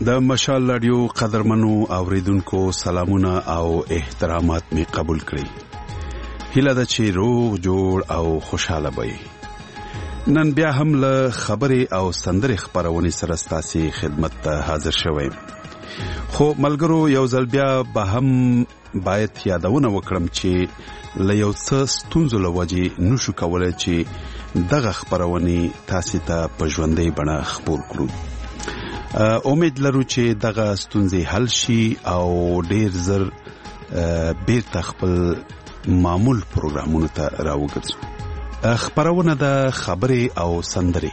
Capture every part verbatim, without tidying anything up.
د مشال رادیو قدرمنو اوریدونکو سلامونه او احترامات می قبول کړئ. هیله ده چې روغ جوړ او خوشاله وئ. نن بیا هم له خبرې او سندرې خبرونې سره ستاسو خدمت ته حاضر شوم. خو ملګرو یو ځل بیا به هم باید یادونه وکړم چې له یو څه ستونزو له وجې نشو کولای چې دغه خبرونې تاسو ته په ژوندۍ بڼه خپور کړو. امید لرو چې دغه ستونزې حل شي او ډیر زر بیرته خپل معمول پروګرامونو ته راوګرځو. خبرونه د خبرې او سندرې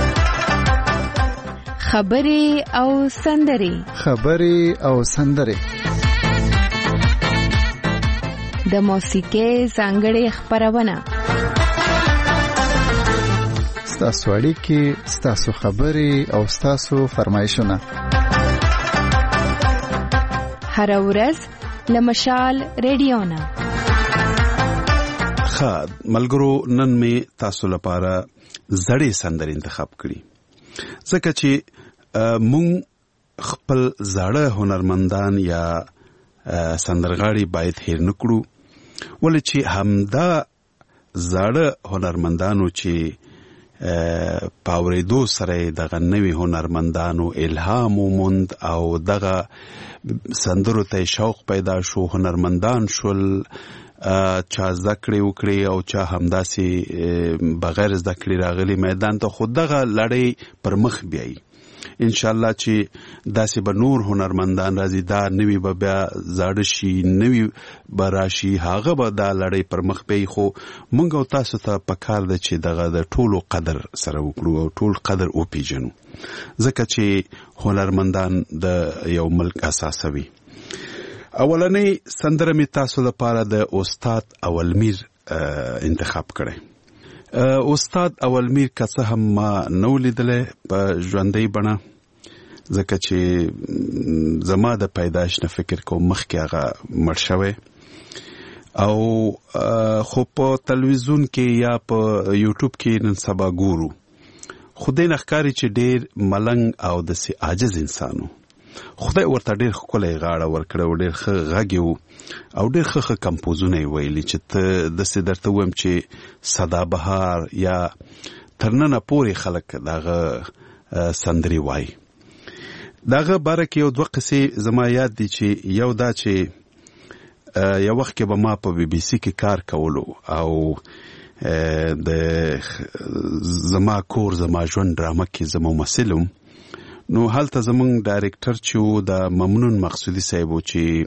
خبرې او سندرې خبرې او سندرې د موسیقۍ ځانګړې خبرونه ستاسو اړیکې، ستاسو خبرې او ستاسو فرمایشونه هر ورځ له مشال رادیو نه. ښه ملګرو، نن می تاسو لپاره زړې سندرې انتخاب کړې ځکه چې مونږ خپل زاړه هنرمندان یا سندرغاړي باید هیر نکړو، ولې چې همدا زاړه هنرمندانو چې پاوریدو سره دغه نوی هنرمندانو الهام وموند او دغه سندرو ته شوق پیدا شو، هنرمندان شول، چا زده کړې وکړې او چا همداسې بغیر زده کړې راغلي میدان ته. خو دغه لړۍ پر مخ بیایي انشاءالله چې داسې به نور هنرمندان راځي، دا نوی به بیا زاړه شي، نوی به راشي، هغه به دا لړۍ پر مخ بیایي. خو مونږ او تاسو ته پکار ده چې دغه د ټولو قدر سره وکړو او ټول قدر وپیژنو، ځکه چې هنرمندان د یو ملک اساسوي. اولنۍ سندره می تاسو لپاره د استاد اولمیر انتخاب کړی. استاد اولمیر که څه هم ما نو لیدلی په ژوندۍ بڼه، ځکه چې زما د پیدایش نه فکر کوم مخکې هغه مړ شوی، او خو په تلویزیون کې یا په یوټیوب کې نن سبا ګورو، خو دې نه ښکاري چې ډېر ملنګ او داسې عاجز انسان و. خدای ورته ډېر ښکلی غاړه ورکړه او ډېر ښه غږ یې و او ډېر ښه ښه کمپوزونه یې ویلي چې ته داسې درته ووایم چې سدابهار یا تر ننه پورې خلک دغه سندرې وایي. دغه باره کې یو دوه قصې زما یاد دي چې یو دا چې یو وخت کې به ما په بی بی سی کې کار کولو او د زما کور زما ژوند ډرامه کې زه ممثل وم. نو هلته زمونږ ډایرکټر چې د ممنون مقصودي صاحب و چې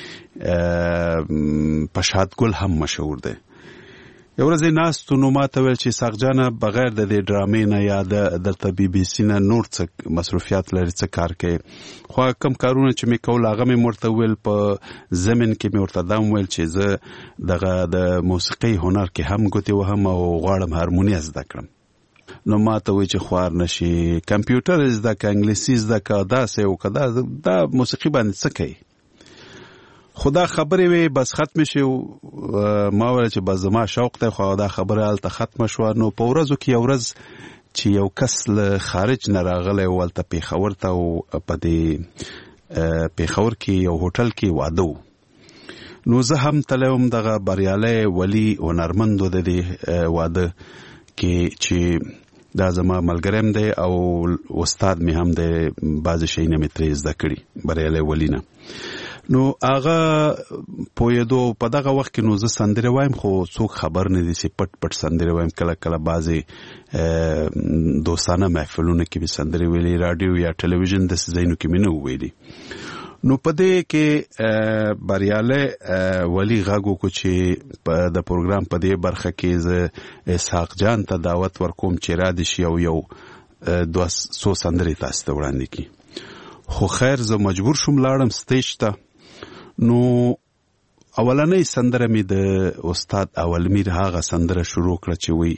په شادګل هم مشهور دی، یو ورځ یې ناستو نو ما ته ویل چې ساق جانه بغیر د دې ډرامې نه یا دلته بی بی سی نه نور څه مصروفیات لري، څه کار کوي؟ خو کم کارونه چې مې کول هغه مې ورته ویل، په زمن کې مې ورته دا ویل چې زه دغه د موسیقۍ هنر کې هم ګوتې وهم او غواړم هارمونیه زده کړم. نو ما ته وی چې خوار نشي، کمپیوټر زده که، انګلیسي زده که، داسې وکړه، دا دا موسیقي باندې څه کوي؟ خو دا خبرې وې بس ختمې شي. ما ویل چې بس زما شوق دی، خو دا خبره هلته ختمه شوه. نو په ورځو کې یو ورځ چې یو کس له خارج نه راغلی و هلته پېښور ته، او په دې پېښور کې یو هوټل کې واده و. نو زه هم تللی وم دغه بریالی ولي هنرمندو د دې واده کې چې دا زما ملګریم دی او استاد مې هم دی، بعضې شیونه مې ترې زده کړي بریالی ولي نه. نو هغه پوهېدو په دغه وخت کې نو زه سندرې وایم، خو څوک خبر نه دي چې پټ پټ سندرې وایم. کله کله بعضې دوستانه محفلونه کې مې سندرې ویلي، راډیو یا ټلویزیون داسې ځایونو کې مې نه ویلي. نو په دې کې بریالی ولی غږ وکړو چې د پروګرام په دې برخه کې زه اسحاق جان ته دعوت ورکوم چې را دې شي او یو دوه څو سندرې تاسو ته وړاندې کړي. خو خیر زه مجبور شوم لاړم سټیج ته. نو اولنۍ سندره مې د استاد اولمیر هغه سندره شروع کړه چې وی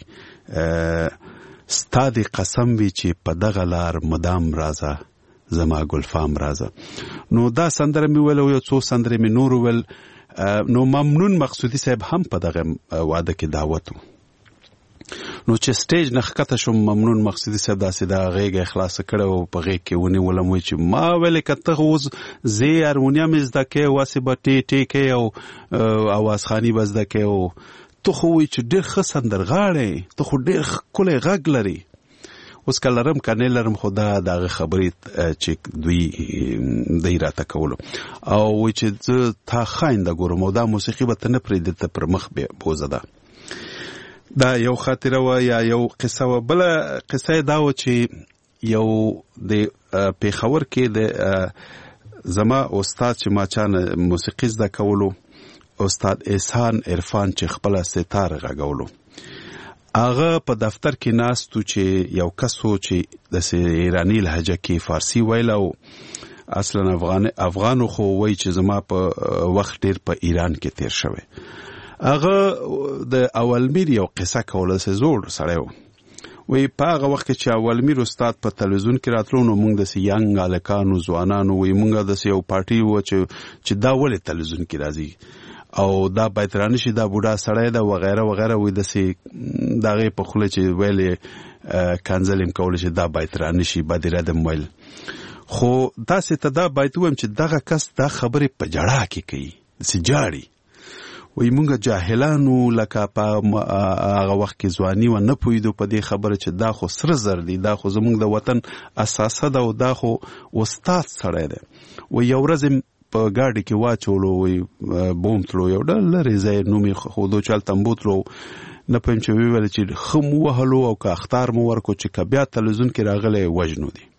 ستا دې قسم وي چې په دغه لار مدام راځه زما ګلفام رازه. نو دا سندره مې ویل او یو څو سندرې مې نور ویل. نو ممنون مقصودي صاحب هم په دغه واده کې دعوت و. نو چې سټیج نه ښکته شوم ممنون مقصدي صاحب داسې دا غېږه خلاصه کړه او په غېږ کې ونیولم وایي چې ما ویلې که ته اوس زه هارمونیم یې زده کوې واسې به ټې ټې کوې او اوازخاني به زده کوې او ته خو وایي چې ډېر ښه سندرغاړی ته خو ډېر ښکلی غږ لري. اوس که لرم که نه لرم خو دا د هغه خبرې چې دوی دی راته کولو او وایي چې زه تا ښه آینده ګورم او دا موسیقي به ته نه پرېږدې ته پر مخ بوځه ده. دا یو خاطره وه یا یو قصه وه. بله قصه یې دا وه چې یو د پېښور کې د زما استاد چې ما چانه موسیقي زده کولو استاد احسان عرفان چې خپله ستار غږولو هغه په دفتر کې ناستو چې یو کس و چې داسې ایراني لهجه کې فارسي ویل او اصلا افغان افغانو خو وایي چې زما په وخت ډېر په ایران کې تیر شوی. هغه د اولمیر یو قصه کوله داسې زوړ سړی و. وایي په هغه وخت کې چې اولمیر استاد په تلویزیون کې راتلو نو موږ داسې ینګ هلکانو ځوانانو وایي موږ داسې یو پارټي وه چې چې دا ولې تلویزیون کې راځي او دا باید رانشي دا بوډا سړی ده وغیره وغیره وایي داسې د هغې په خوله چې ویل یې کنځل یې کولی چې دا باید رانشي بد اراده م ویل. خو داسې ته دا باید ووایم چې دغه کس دا خبرې په جړا کې کوي داسې جاړي. وایي موږ جاهلانو لکه په هغه وخت کې ځواني و نه پوهېدو په دې خبره چې دا خو سره زر دی دا خو زموږ د وطن اساسه ده او دا خو استاد سړی دی. وایي یو ورځ په ګاډي کې واچولو وایي بوم تلو یو ډېر لرې ځای نوم یې ښودو چې هلته مبو تلو نه پوهیم چې ویې ویل چې ښه مو وهلو او که اخطار مو ورکړو چې که بیا تلویزیون کې راغلی وژنو دي.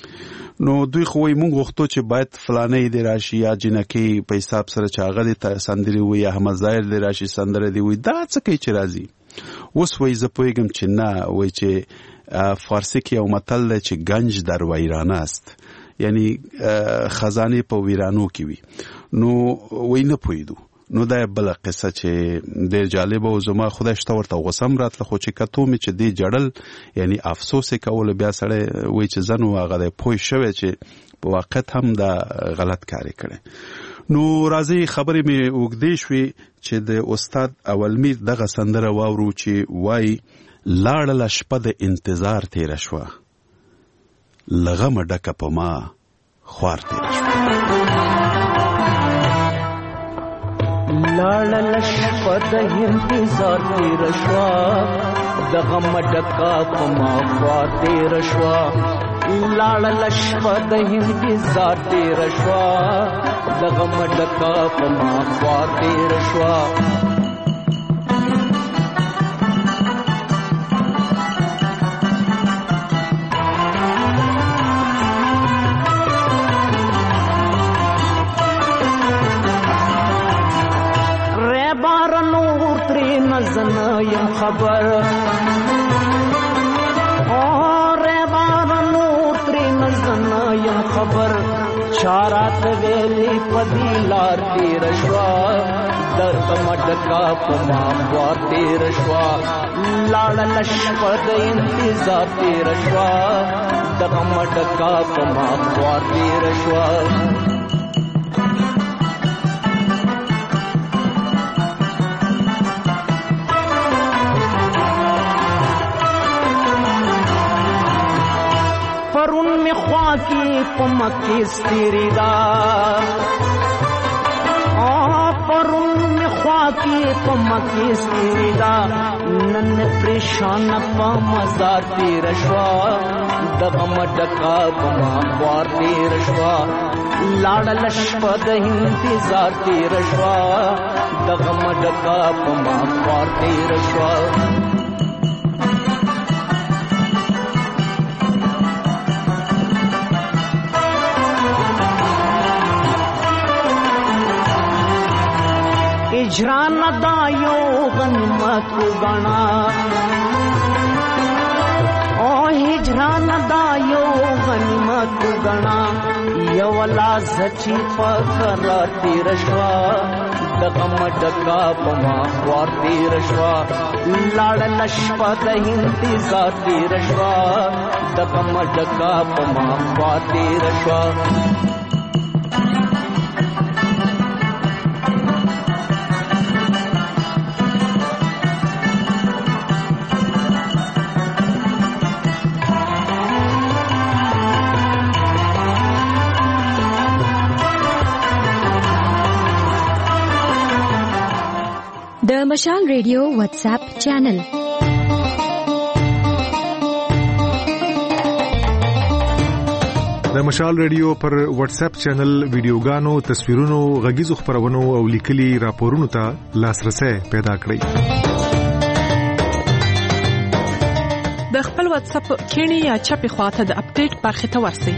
نو دوی خو وایي موږ غوښتو چې باید فلانی دې راشي یا جنکۍ په حساب سره چې هغه دې سندرې وایي یا احمد ظاهر دې راشي سندره دې وایي دا څه کوي چې راځي. اوس وایي زه پوهېږم چې نه وایي چې فارسي کې یو متل دی چې گنج در ویرانه است یعنی خزانې په ویرانو کې وي. نو وایي نه پوهېدو. نو دا بله قصه چې ډېر جالبه و زما خدای شته ورته غوسه هم راتله خو چې کتو مې چې دې جړل یعنی افسوس یې کولو بیا سړی وایي چې زه نو هغه دی پوه شوی چې په واقعیت هم دا غلط کار یې کړی. نو راځئ خبرې مې اوږدې شوې چې د استاد اولمیر دغه سندره واورو چې وایي لاړله شپه د انتظار تېره شوه له غمه ډکه په ما خوار تېره شوه. لاړله شپه د انتظار تېره شوه د غمه ډکه په ما خوار تېره شوه. لاړله شپه د انتظار تېره شوه د غمه ډکه په ما خوار تېره شوه. زنه یم خبر اور بار نور ترې زنه یم خبر چارات ویلې پدی لار تیر شوا در کمډکا پما خوار تیر شوا لاړل شپه د انتظار تیر شوا د کمډکا پما خوار تیر شوا. پرون می خوا کی پمکی ستیری دا پرون می خوا کی پمکی ستیری دا نن پریشان پا مزار تیر شوا دغم ڈکا پما خوار تیر شوا لاړل شپه د انتظار تیر شوا دغم ڈکا پما خوار تیر شوا. اجران دایو غنیمت گنا او اجران دایو غنیمت گنا یو لاز چی پکر تیر شوا دغم ډکا پما خوار تیر شوا لاړل شپه د انتظار تیر شوا دغم ډکا پما خوار تیر شوا. د مشال ریډیو واتس اپ چینل. د مشال ریډیو پر واتس اپ چینل ویډیوګانو، تصویرونو، غږیزو خبرونو او لیکلي راپورونو ته لاسرسي پیدا کړئ. د خپل واتس اپ کینی یا چپی خواته د اپډیټ برخه ته ورسئ.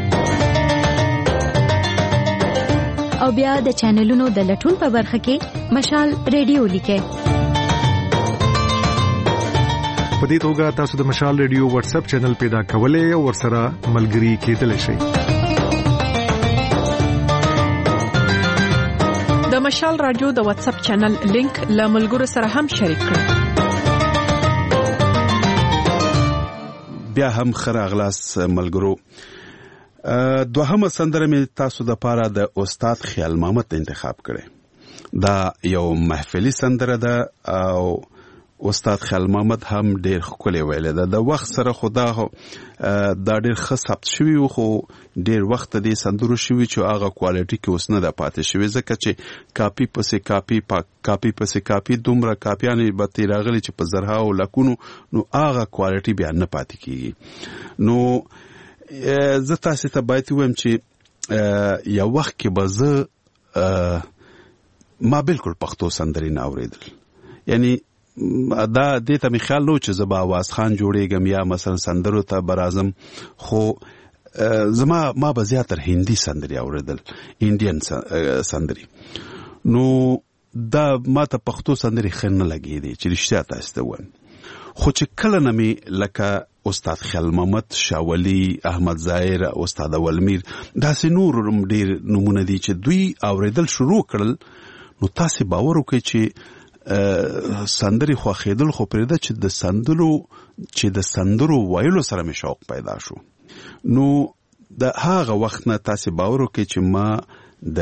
او بیا د چینلونو د لټون په برخه کې مشال ریډیو لیکئ. په دې توګه تاسو د مشال ریډیو واتس اپ چینل پیدا کولای او ورسره ملګري کېدلی شئ. د مشال رادیو د واتس اپ چینل لینک له ملګرو سره هم شریک کړئ. بیا هم خراغلاس ملګرو. دوهمه سندره می تاسو د پاره د استاد خیال محمد انتخاب کړي. دا یو محفلي سندره ده او استاد خیال محمد هم ډیر ښکلی ویلی ده. د وخت سره خو دا دا ډیر ښه ثبت شوي و، خو ډیر وخت دې سندرو شوي چې هغه کوالټي کې اوس نه ده پاتې شوي، ځکه چې کاپي پسې کاپي کاپي پسې کاپي دومره کاپیانې به ترې راغلي چې په زرهاو لکونو، نو هغه کوالټي بیا نه پاتې کېږي. نو زه تاسې ته باید ووایم چې یو وخت کې به زه ما بالکل پښتو سندرې نه اورېدل، یعنی دا دې ته مې خیال نه و چې زه به آواز خان جوړېږم یا مثلا سندرو ته به راځم، خو زما ما به زیاتر هندي سندرې اورېدل، انډین سندرې. نو دا ما ته پښتو سندرې ښه نه لګېدې چې رښتیا تاسې ته ووایم. خو چې کله نه مې لکه استاد خیال محمد، شاولی، احمد ظاهر، استاد اولمیر، داسې نور ډېر نمونه دي چې دوی اورېدل شروع کړل، نو تاسې باور وکړئ چې سندرې خوښېدل خو پرېږده چې د سندرو چې د سندرو ویلو سره مې شوق پیدا شو. نو د هغه وخت نه تاسې باور وکړئ چې ما د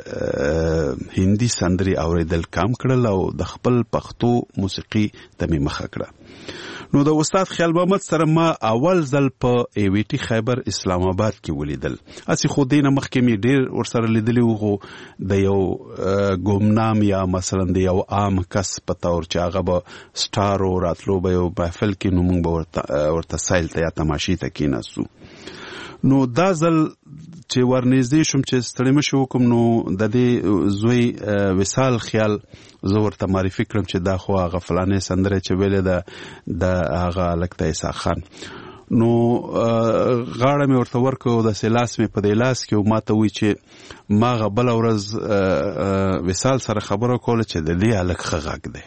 هندي سندرې اورېدل کم کړل او د خپل پښتو موسیقي ته مې مخه کړه. نو د استاد خیال محمد سره ما اول ځل په ای وی ټي خیبر اسلام آباد کې ولیدل. اسی خو دینه مخکې مې ډیر ورسره لیدلی وو، د یو ګمنام یا مثلا د یو عام کس په تور چې هغه به سټار او راتلو به یو محفل کې، نو موږ به ورته سایل ته یا تماشې ته کېناستو. نو دا ځل چې ورنږدې شوم چې ستړی مه شو وکم، نو د دې زوی وصال خیال زه ورته معرفي کړم چې دا خو هغه فلانې سندره چې ویلې ده د هغه هلک ته عیسی خان. نو غاړه مې ورته ورکړه او داسې لاس مې په دې لاس کې، او ما ته وایي چې ما هغه بله ورځ وصال سره خبره کوله چې د دې هلک ښه غږ دی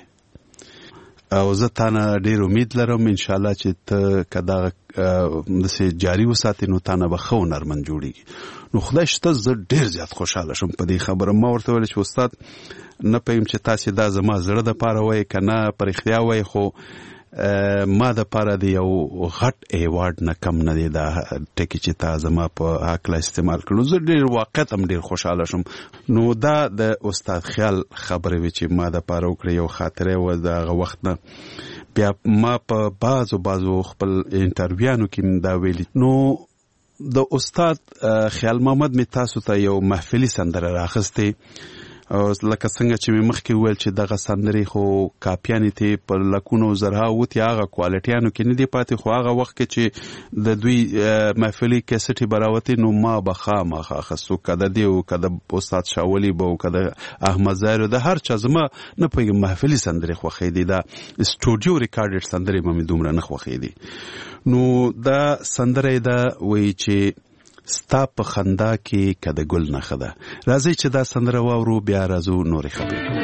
او زه تا نه ډېر امید لرم انشاءالله چې ته که دغه داسې جاري وساتې نو تا نه به ښه هنرمند جوړېږي. نو خدای شته زه ډېر زیات خوشحاله شم په دې خبره. ما ورته ویل چې استاد نه پوهیم چې تاسې دا زما زړه دپاره وایي که نه په رښتیا وایي، خو ما دپاره د یو غټ ایوارډ نه کم نه دی دا ټکي چې تا زما په هکله استعمال کړو. زه ډېر واقعیت هم ډېر خوشحاله شم. نو دا د استاد خیال خبرې وې چې ما دپاره وکړې، یو خاطره وه د هغه وخت نه. بیا ما په بعضو بعضو خپل انټرویانو کې دا ویلي. نو د استاد خیال محمد مې تاسو ته یو محفلي سندره راخستې، لکه څنګه چې مې مخکې وویل چې دغه سندرې خو کاپیانې ته په لکونو زرها وتې هغه کوالټیانو کې نه دي پاتې، خو هغه وخت کې چې د دوی محفلي کیسټې به راوتې نو ما به خامخا اخستو، که د دې و که د استاد شاولي به و که د احمد ظاهر د هر چا. زما نه پوهېږم محفلي سندرې خوښېدې، دا سټوډیو ریکارډډ سندرې به مې دومره نه خوښېدې. نو دا سندره یې ده وایي چې ستا په خندا کې که د ګل نښه ده. راځئ چې دا سندره واورو، بیا راځو نورې خبرې کوو.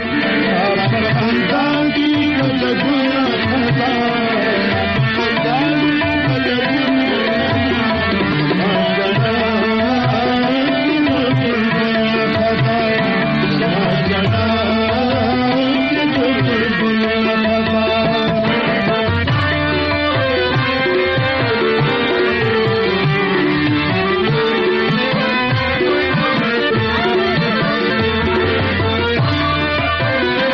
Thank you.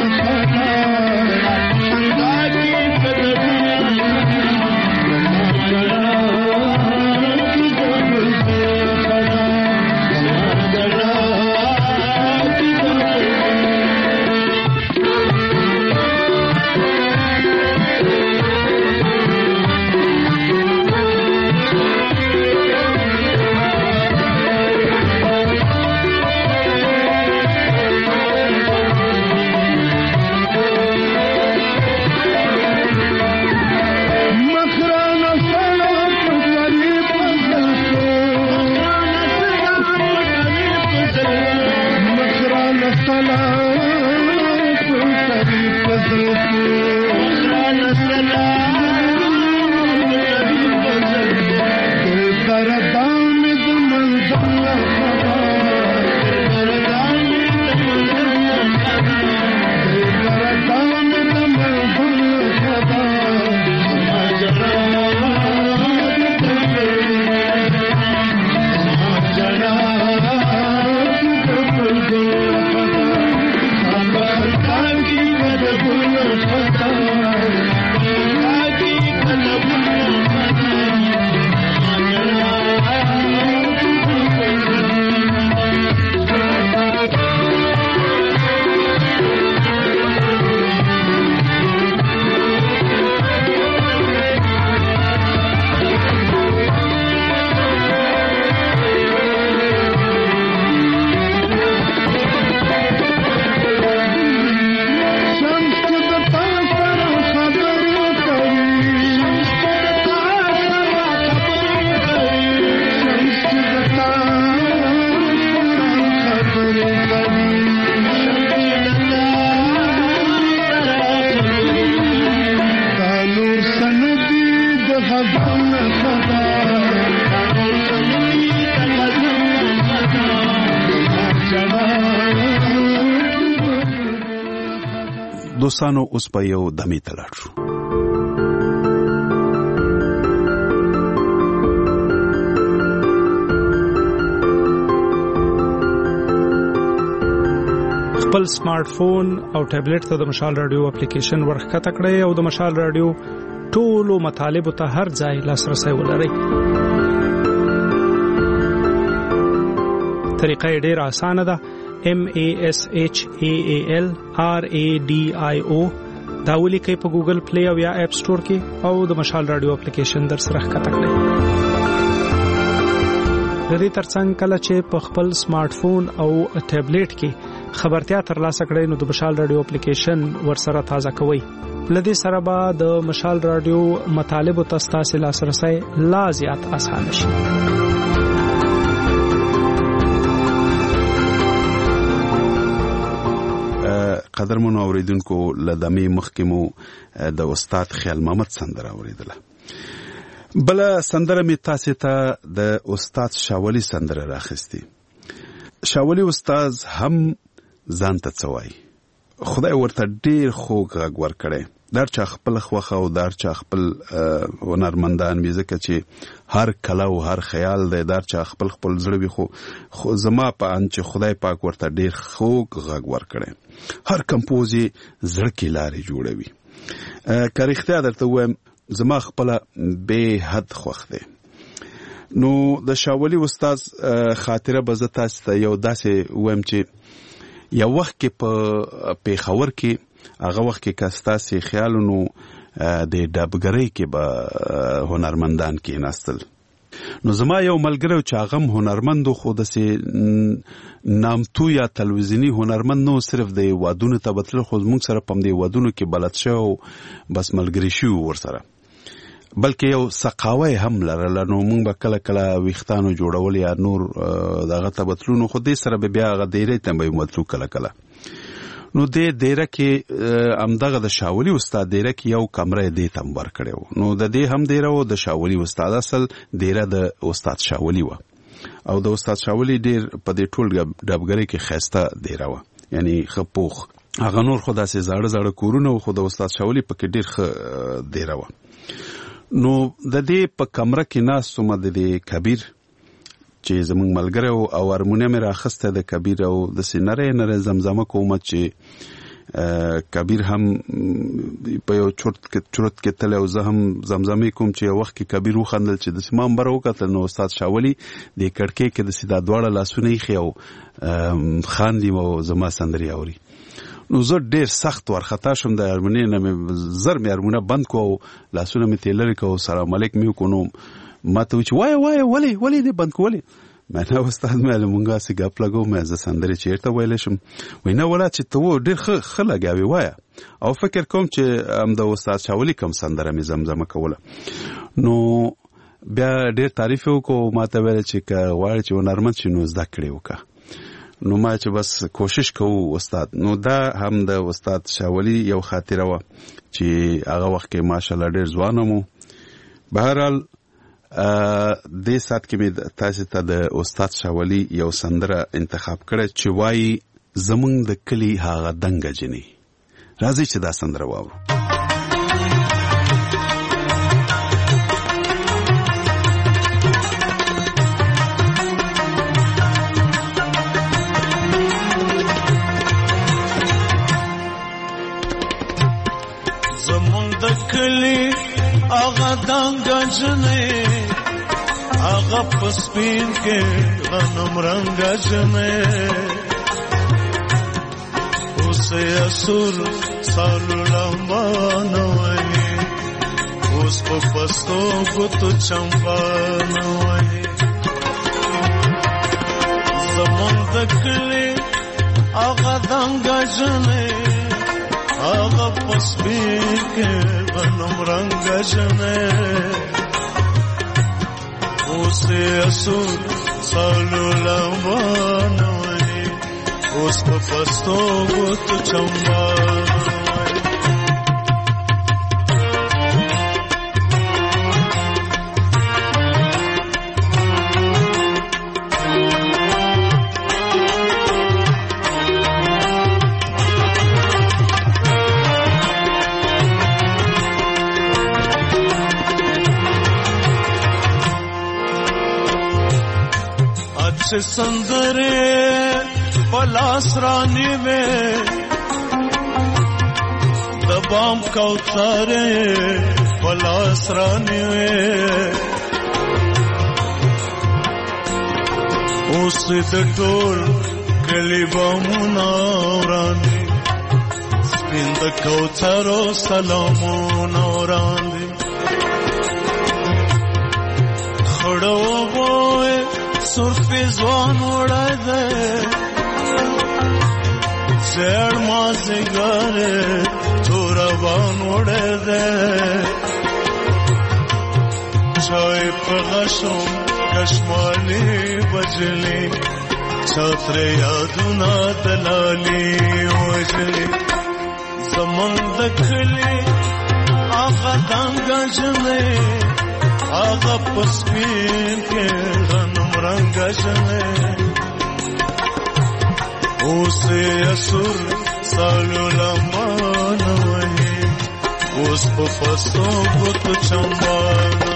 دوستانو اوس په یو دمې ته لاړ شو. خپل سمارټ فون او ټابلیټ ته د مشال رادیو اپلیکیشن ورخکته کړئ او د مشال رادیو ټولو مطالبو ته هر ځای لاسرسي ولرئ. طریقه یې ډېره اسانه ده. M A S H A A L R A D I O دا ولیکئ په ګوګل پلی او یا اپ سٹور کې او د مشال رادیو اپلیکیشن در سره ښکته کړئ. د دې ترڅنګ کله چې په خپل سمارټ فون او ټابلیټ کې خبرتیا ترلاسه کړئ نو د مشال رادیو اپلیکیشن ورسره تازه کوئ. لدې سره به د مشال رادیو مطالبو ته ستاسو لاسرسي لا زیات اسانه شي. قدرمنو اوریدونکو لدمې مخکې مو د استاد خیال محمد سندره اوریدله. بل سندره می تاسو ته د استاد شاولی سندره راخستی. شاولی استاد هم ځان ته څوای. خدای ورته ډیر خوږ غږ ورکړي. در چا خپل خوخه او در چا خپل هنرمندان وي ځکه چې هر کله او هر خیال دی در چا خپل خپل زړه وي خو خو زما په ان چې خدای پاک ورته ډیر خوږ غږ ورکړي. هر کمپوزي زړه کې لارې جوړوي. که رښتیا درته وایم زما خپل به حد خوښ دی. نو د شاولی استاد خاطره به زه تاسو ته یو داسې وایم چې یو وخت کې په پیښور کې هغه وخت کې کاستاسي خیالونو د ډبګرۍ کې به هنرمندان کې ناستل. نو زما یو ملګری چې هغه هنرمندو خو دسې نامتو یا تلویزیونی هنرمند نو صرف د وادونو ته بتل خو موږ سره پم دی وادونو کې بلد شو بس ملګری شو ورسره بلکې یو سقاوی هم لرل. نو موږ به کله کله ویختانو جوړول یا نور دغه ته بتلونو خو دې سره به بیا هغه دیرې ته به متلو کله کله. نو دې دیره کې امدغه د شاولی استاد دیره کې یو کمره دې تم ور کړو. نو د دې هم دیره او د شاولی استاد اصل دیره د استاد شاولی و او د استاد شاولی ډیر په دې ټول ډبګری کې خسته دیره و یعنی خپوخ هغه نور خدا سي زړه زړه کورونه خو د استاد شاولی په کې ډیر دیره و. نو د دې په کمره کې ناس سوم د دې کبیر چې زمونږ ملګری او هارمونیم راخسته د کبیر او د سینره نره زمزمه کومه چې کبیر هم په یو چورت کې چورت کې تل او زه هم زمزمې کوم چې یو وخت کې کبیر وخندل چې د سیمام بر وکتل نو استاد شاولی د کړکۍ کې د سیدا دواړه لاسونه یې خو خاندي او زما سندري اوري نو زه ډیر سخت ورخطا شم د هارمونی نه مې زر مې هارمونه بند کو لاسونه مې تلل کو سلام علیک مې کو نو ما ته چې وای وای ولی ولی دې بند کولې مې نو استاد مې لمونګه سي غپ لګو مې ز سندري چیرته ویل شم وینا ولا چې ته ډیر ښه لګاوي وای او فکر کوم چې ام د استاد شاولی کوم سندره مې زمزمه کوله نو بیا ډیر تعریف وکړو ما ته ویل چې کا وای چې ونرمن شنو زده کړی وکړه نو ما چې بس کوشش کوو استاد نو دا هم د استاد شاولی یو خاطره و چې هغه وخت کې ماشاءالله ډیر ځوان مو بهرحال دې سات کې مې تاسو ته د استاد شاولی یو سندره انتخاب کړه چې وایي زمونږ د کلی هغه دنګ جنې راځي چې دا سندره واورو زمونږ د کلی هغه دنګ جنې آغا پسپین کے غنم رنگا جنے اسے اسور سالو لمبانوئی اس کو پستو گتو چمبانوئی زمان دکلی آغا دنگا جنے آغا پسپین کے غنم رنگا جنے اسے اسور سالو لمبانوئی اس کو پستو گت چمبانوئی سندرے پلاس رانی میں دبام کوثرے پلاس رانی میں اس دٹول کلی بامونا رانی سپند کوثرو سلامونا رانی کھڑو بوئے سرفی زوان وڑا دے زیر مازگارے تورا بان وڑا دے چای پغشم کشمالی بجلی چھاتر یادونا دلالی وجلی زمان دکھلی آغا دنگا جنے آغا پسپین کے غنم رنگا جنے اسے اسور سالو لمانوئی اس پا پستو گت چمبانوئی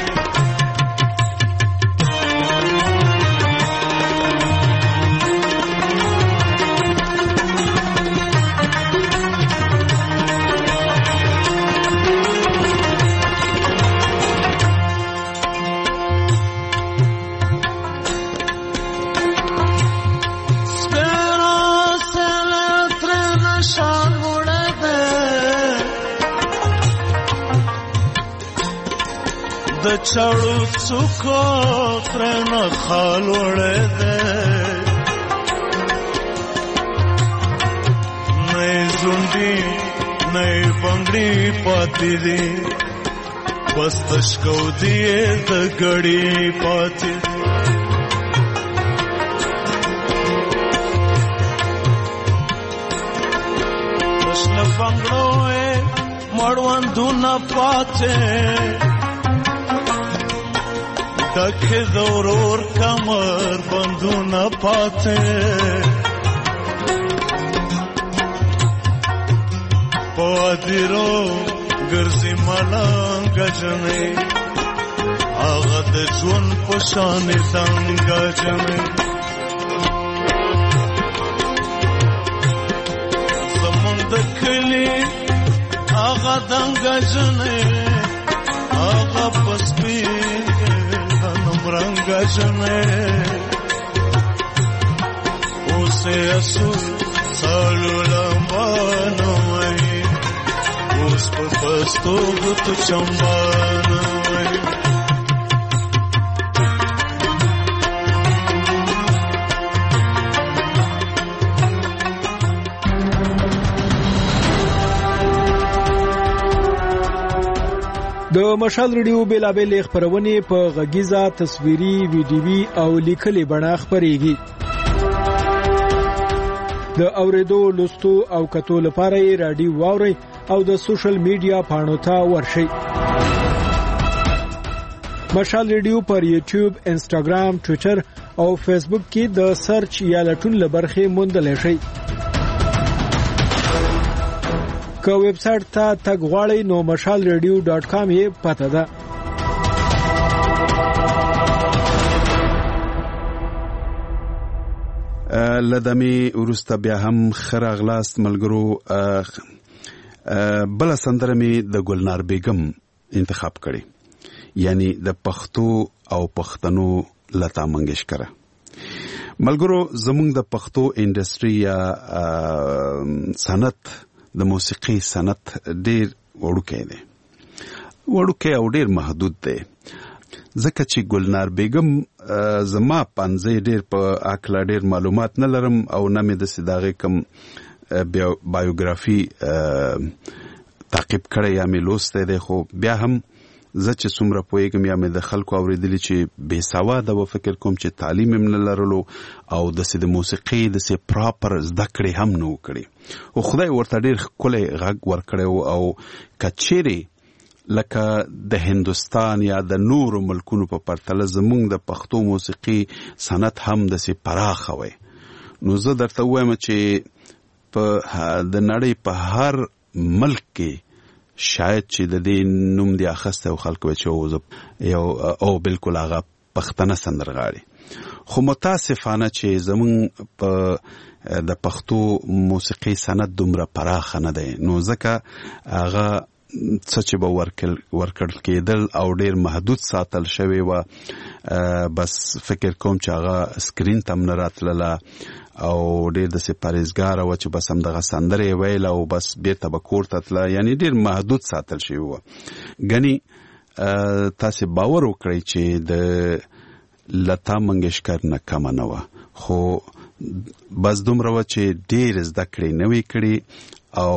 چړو څوکو ترنه خال وړې ده نه زوندي نه بنگړي پاتې دي بس تشکو دی د غړي پاتې تشنه بنگړو مړوان دونه پاتې دکھ دورور کمر بندو نہ پاتے پادرو گرزی ملانگ جنے آغد جون پشان دنگ جنے زمان دنګ جنې هغه پسپي نم رنگ جنې اوسه اسو سالو لمبانو وای اوس په پستو غت چمبانو وای د مشال ریډیو بیلابل خبرونه په غږیزه تصویري ویډیوي او لیکلي بڼه خبريږي د اوریدو لوستو او کتو لپاره رادیو واوري او د سوشل میډیا پاڼو ته ورشي مشال ریډیو پر یوټیوب انسټاګرام ټوئیټر او فیسبوک کې د سرچ یا لټون لبرخه موندل شي که ویب سټ ته تګ غواړئ نو مشال ریډیو ډاټ کام یې پته ده لدمي ورسته بیا هم خراغلاست ملګرو بل سندره می د ګلنار بیگم انتخاب کړي یعنی د پښتو او پښتنو لتا منګیشکر ملګرو زمونږ د پښتو انډستری یا صنعت د موسیقي صنعت ډیر وړوکی دی وړوکی او ډیر محدود دی ځکه چې ګلنار بیگم زما پنځه ډیر په اکلا ډیر معلومات نه لرم او نه مې د سیداغه کم بایوګرافي تعقیب کړی یا مې لوسته دی خو بیا هم زه چې څومره پوهیږم یا مې د خلکو اوریدلی چې بې سواده و فکر کوم چې تعلیم یې نه لرلو او داسې د موسیقي داسې پراپر زده کړې هم نه و کړې خو خدای ورته ډېر ښکلی غږ ورکړی او که چیرې لکه د هندوستان یا د نورو ملکونو په پرتله زمونږ د پښتو موسیقي صنعت هم داسې پراخه وی نو زه درته وایم چې په د نړۍ په هر ملک کې شاید چې د دې نوم دی اخسته او خلک وچو یو او بالکل هغه پښتنه سندرغاړي خو متاسفانه چې زمون په د پښتو موسیقي صنعت دومره پراخه نه دی نو ځکه هغه څه چې به ورکل ورکړل کېدل او ډیر محدود ساتل شوی و بس فکر کوم چې هغه سکرین تم نه راتلله او ډیر د سپارېزګار او چې بس هم دغه سندره ویل او بس بیرته به کور ته تله یعنی ډیر محدود ساتل شوی و غني تاسو باور وکړئ چې د لتا منګیشکر نه کم نه و خو بس دومره و چې ډیر زده کړې نه وی کړې او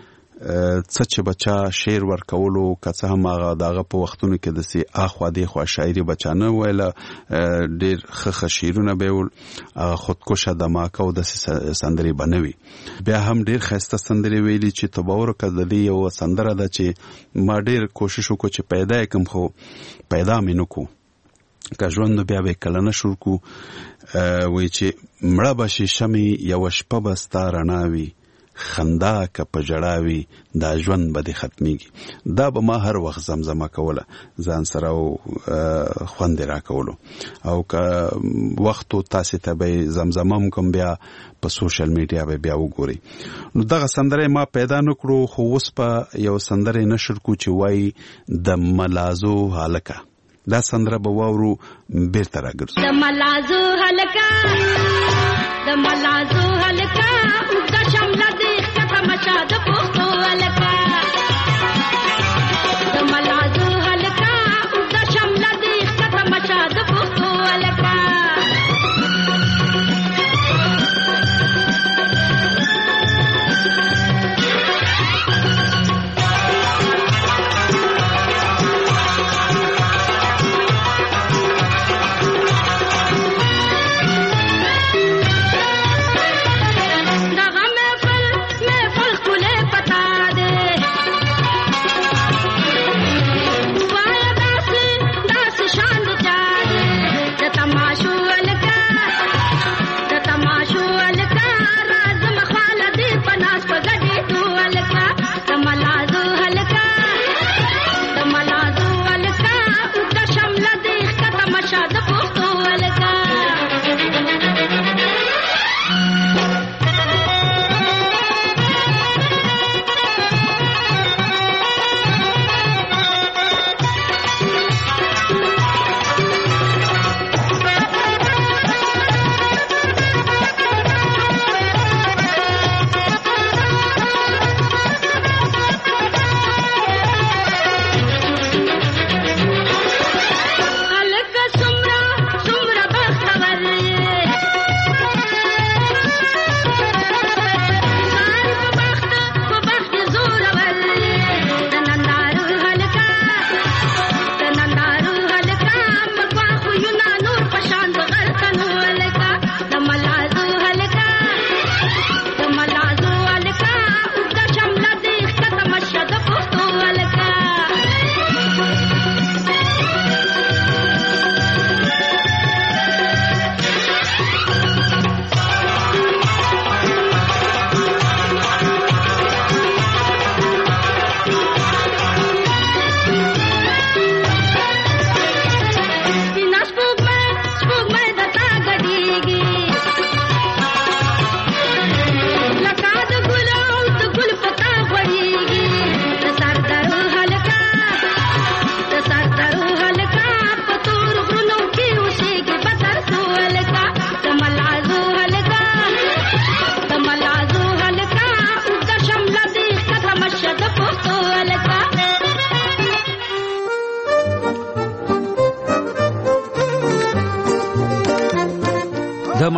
څه چې بچا شعر ورکولو که څه هم هغه دغه په وختونو کې داسې اخوا دیخوا شاعري بچا نه ویله ډېر ښه ښه شعرونه به یې ویل خودکشه دماکه او داسې سندرې به نه وي بیا هم ډېر ښایسته سندرې ویلي چې ته به وکړه د دې یوه سندره ده چې ما ډېر کوشش وکړو چې پیدا یې کړم خو پیدا مې نه کړو که ژوند بیا به یې کله نه شروع کړو وایي چې مړه به شي شمې یوه شپه به ستا رڼا وي خندا که په جړاوي دا ژوند به دې ختميږي دا به ما هر وخت زمزمه کوله ځان سره او خوند را کولو او که وختو تاسو ته به زمزمه کوم بیا په سوشل میډیا به بیا وګوري نو دغه سندره ما پیدا نکړو خو اوس په یو سندره نشر کو چې وای د ملازو هلکا دا سندره به واورو بیرته راګرځو د ملازو هلکا د ملازو هلکا د شمله دې کته مچا د پوښتو هلکا د ملازو هلکا د شمله دې کته مچا د پوښتو هلکا دغه مې فل مې فل کوله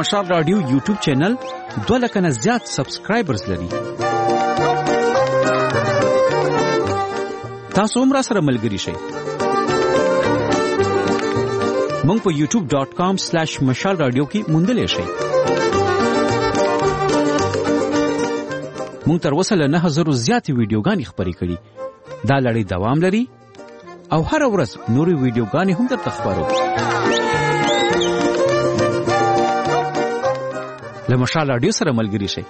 مشال رادیو یوټیوب چینل دوه لکه نه زیات سبسکرایبرز لري. تاسو هم را سره ملګري شئ. مونږ په یوټیوب ډاٹ کام سلیش مشال رادیو کې موندلی شئ. مونږ تر اوسه له نه زرو زیاتې ویډیوګانې خپرې کړي. دا لړۍ دوام لري او هره ورځ نورې ویډیوګانې هم درته خپرو. له مشال رادیو سره ملګري شئ.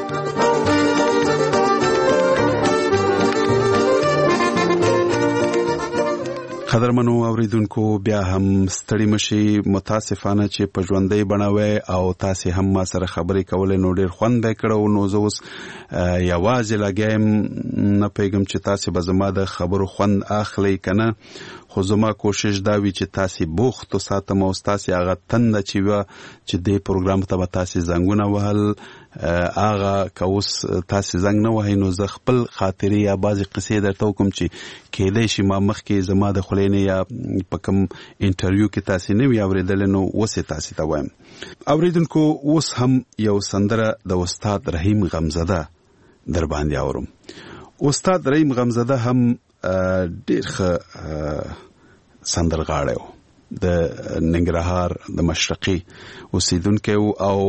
قدرمنو اوریدونکو بیا هم ستړي مشي، متاسفانه چې په ژوندۍ بڼه او تاسې هم ما سره خبرې کولې نو ډېر خوند به کړو. نو زه اوس یوازې لګیم، نه پوهېږم چې تاسې به زما د خبرو خوند اخلئ که نه، خو زما کوشش دا وي چې تاسې بوخت وساتم او ستاسې هغه تنده چې وه چې دې پروګرام ته به تاسې زنګونه وهل، هغه که اوس تاسې زنګ نه وهئ نو زه خپل خاطرې یا بعضې قصې درته وکړم چې کیدای شي ما مخکې زما د خولې نه یا په کوم انټرویو کې تاسې نه وي اورېدلی نو اوس یې تاسې ته وایم. اورېدونکو اوس هم یو سندره د استاد رحیم غمزده در باندې اورم. استاد رحیم غمزده هم ډېر ښه سندرغاړی و، د ننګرهار د مشرقي اوسېدونکی و او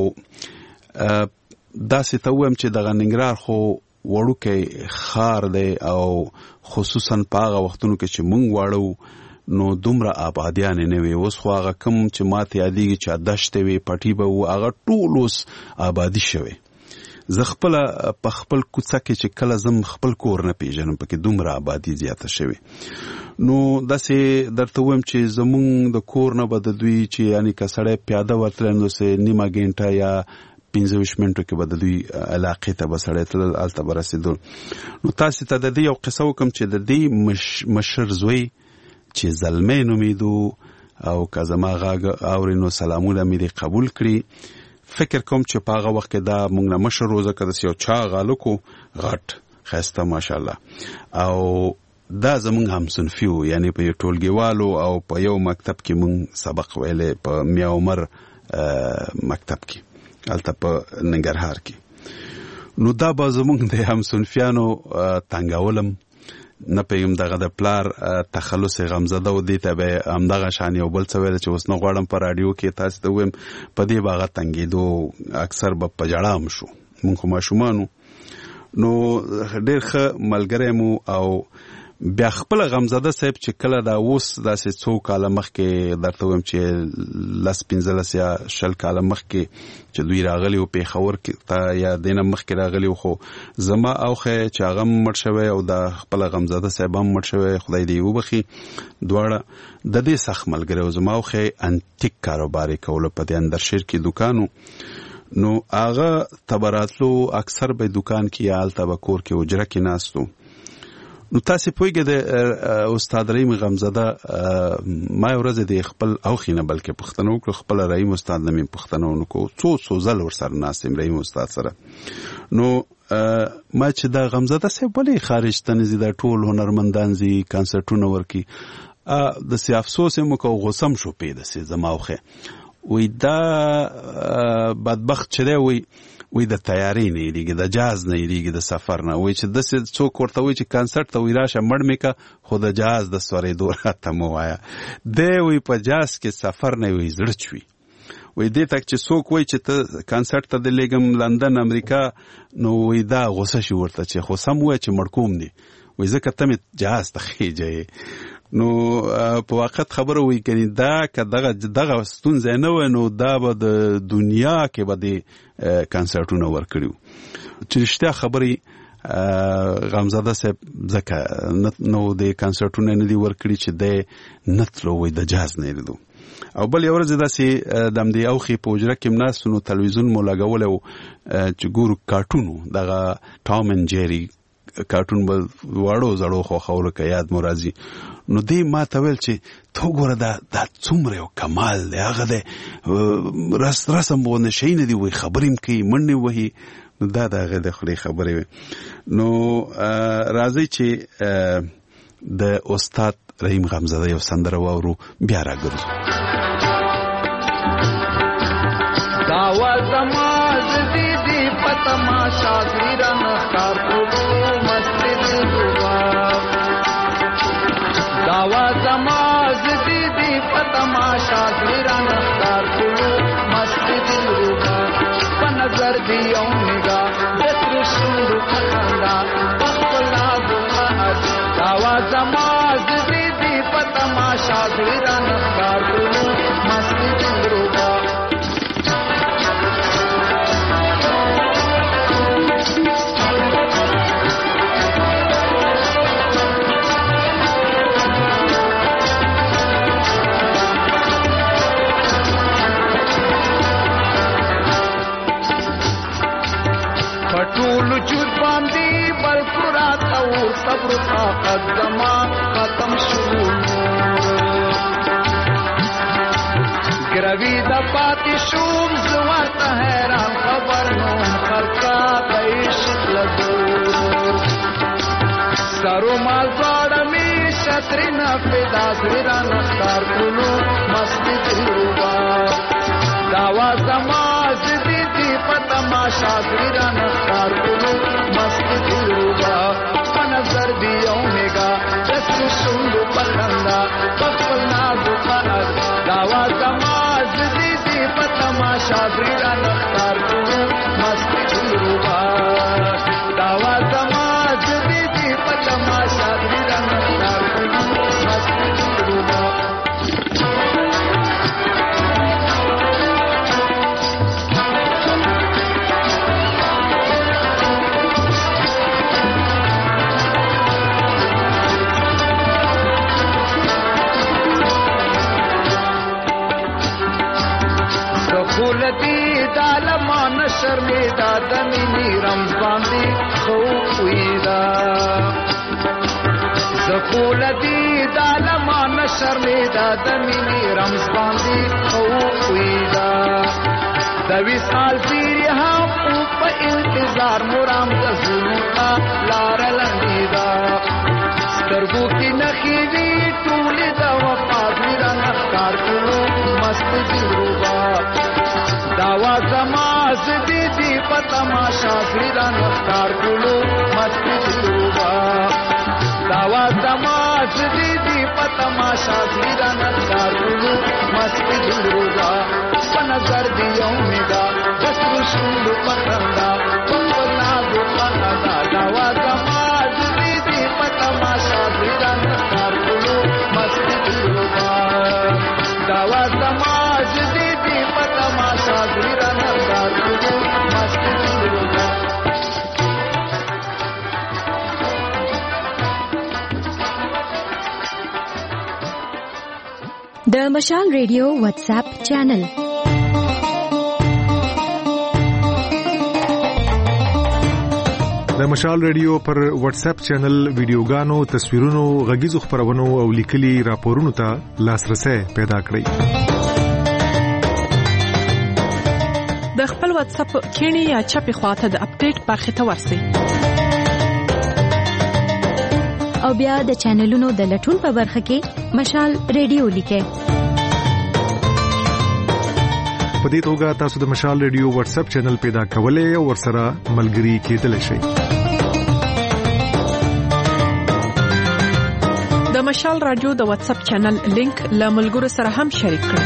داسې ته ووایم چې دغه ننګرهار خو وړوکی ښار دی او خصوصا په هغه وختونو کې چې موږ واړه وو نو دومره آبادیانې نه وې. اوس خو هغه کوم چې ماته یادېږي چې دشتې وې، پټي به وو، هغه ټول اوس آبادي شوی. زه خپله په خپل کوڅه کې چې کله زم خپل کور نه پیژنم پکې دومره آبادي زیاته شوې. نو داسې درته ووایم چې زمونږ د کور نه به د دوی چې یعنې که سړی پیاده ورتلی نو داسې نیمه ګنټه یا پنځه ویشت منټو کې به د دوی علاقې ته به سړی تلل، هلته به رسېدل. نو تاسې ته د دې یو قصه وکړم چې د دې مش مشر زوی چې زلمی نومېدو او که زما غږ اوري نو سلامونه مې دې قبول کړي. فکر کوم چې په هغه وخت کې دا موږ نه مشر و، ځکه داسې یو چاغ هلک و، غټ ښایسته ماشاءالله، او دا زمونږ همصنفي و، یعنې په یو ټولګیوالو او په یو مکتب کې موږ سبق ویلی په میا عمر مکتب کې هلته په ننګرهار کې. نو دا به زمونږ د همصنفیانو تنګولم، نه پوهېږم دغه د پلار تخلص غمزده و، دې ته به همدغه شان یو بل څه ویله چې اوس نه غواړم په راډیو کې تاسې ته ووایم، په دې به هغه تنګېدو، اکثر به په ژړا هم شو. مونږ خو ماشومان وو. نو ډېر ښه ملګری مو. او بیا خپله غمزده صاحب چې کله دا اوس داسې څو کاله مخکې درته ووایم چې لس پنځلس یا شل کاله مخکې چې دوی راغلي وو پېښور ته یا دې نه مخکې راغلي وو، خو زما اوښی چې هغه هم مړ شوی او دا خپله غمزده صاحب هم مړ شوی، خدای دې یې وبخي دواړه. د دې سخت ملګری و زما اوښی، انټیک کاروبار یې کولو په دې اندرشیر کې دوکانو. نو هغه ته به راتلو، اکثر به دوکان کې یا هلته به کور کې حجره کې ناست و. نو تاسې پوهېږئ د استاد رحیم غمزده ما یو ورځ د خپل اوښي نه بلکې پوښتنه وکړه، خپله رحیم استاد نه مې پوښتنه ونه کړو، څو څو ځله ورسره ناست یم رحیم استاد سره. نو ما چې دا غمزده صاحب ولې خارج ته نه ځي، دا ټول هنرمندان ځي کنسرټونه ورکړي، داسې افسوس یې وکړ او غوسه هم شو پې داسې زما اوښی. وی دا بدبخت چې دی وی وی د تیارې نه یېرېږي، د جهاز نه یېرېږي، د سفر نه. وی چې داسې څوک ورته وی چې کنسرټ ته وی راشه مړ مې که، خو د جهاز د سورېدو راته مه وایه. دی وی په جهاز کې سفر نه وی زړه چوي. وی دې تک چې څوک وی چې ته کنسرټ ته د لېږم لندن امریکا، نو وی دا غوسه شي ورته چې خو سم وایه چې مړ کوم دی. وی ځکه ته مې جهاز ته خېجه. نو په واقعیت خبره وی کني دا که دغه دغه ستونزه نه وای نو دا به د دنیا کې به د کنسرټونه ورکړي. چې رښتیا خبرې غمزده صاحب ځکه نو د کنسرټونه نه دي ورکړي چې دی نه تلو، وی د جهاز نه یېرېدو. او بل یو ورځ داسې د همدې اوښې په حجره کې م ناست نو تلویزیون مو لګولی و چې ګورو کارټون و، دغه ټام اینډ جیري کارټون به واړو زړو خوښولو که یاد مو راځي. نو دی ما ته ویل چې ته وګوره دا دا څومره یو کمال دی، هغه دی رس رسم غوندې شی نه دي، وایي خبرې م کوي، منډې وهي. نو دا د هغې د خولې خبرې وې. نو راځئ چې د استاد رحیم غمزده یو سندره واورو، بیا راګرځو. دا تماشا زیران خار کولو مستی دلربا داوا زماز دی دی پتماشا زیران خار کولو مستی دلربا پنظر دی اونگا دتر شندو پخندا پخلا بخاد داوا زماز دی دی پتماشا زیران خار کولو مستی دلربا ټول وجود باندې بل قرات او صبر طاقت زمان ختم شو ګروي د پاتې شوم زوات حیران خبر نو خلقا پېښ لګو سارو مال زړه می شترنا پیدا زیران کار کولو مستی دلربا داوا زماز دی دی پتماشا زیران کار کولو مستی دلربا پنظر دی اومگا دست شندو پخندا پخل نازو پنز داوا زماز دی دی پتماشا زیران کار کولو مستی دلربا داوا زماز دی دی پتماشا زیران کار کولو مستی دلربا خولتی دالمان شرمیدا دمینی رمضان دی خویدا زخولتی دالمان شرمیدا دمینی رمضان دی خویدا دوی سال تیری هم او پا انتظار مرام دزنوتا لار لندیدا سترگو کی نخیوی تولی دا وفاظی را نخکار کنو مست دلربا داوا زماز دی دی پتماشا زیران کار کولو مستی دلربا داوا زماز دی دی پتماشا زیران کار کولو مستی دلربا پنظر دی اومگا دستر شندو پخندا پخلا دو پخندا داوا زماز دی دی پتماشا زیران کار کولو مستی دلربا داوا زماز دی دی پتماشا زیران کار کولو مستی دلربا د مشال ریډیو واتس اپ چینل د مشال ریډیو پر واتس اپ چینل ویډیوګانو تصویرونو غږیزو خبرونو او لیکلي راپورونو ته لاسرسي پیدا کړئ د خپل واتس اپ کینی یا چپی خواته د اپډیټ برخه ته ورسئ او بیا د چینلونو د لټون په برخه کې مشال ریډیو لیکئ په دې توګه تاسو د مشال ریډیو واتس اپ چینل پیدا کولای او ورسره ملګري کېدلی شئ د مشال رادیو د واتس اپ چینل لینک له ملګرو سره هم شریک کړئ